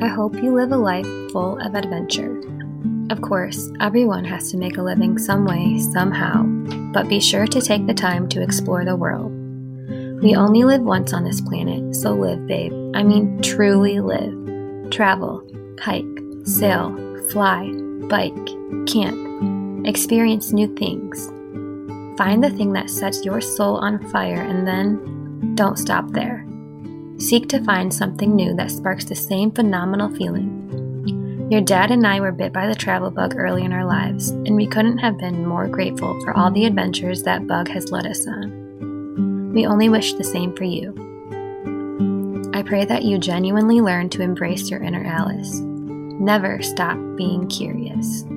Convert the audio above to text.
I hope you live a life full of adventure. Of course, everyone has to make a living some way, somehow, but be sure to take the time to explore the world. We only live once on this planet, so live, babe. I mean, truly live. Travel, hike, sail, fly, bike, camp, experience new things. Find the thing that sets your soul on fire and then don't stop there. Seek to find something new that sparks the same phenomenal feeling. Your dad and I were bit by the travel bug early in our lives, and we couldn't have been more grateful for all the adventures that bug has led us on. We only wish the same for you. I pray that you genuinely learn to embrace your inner Alice. Never stop being curious.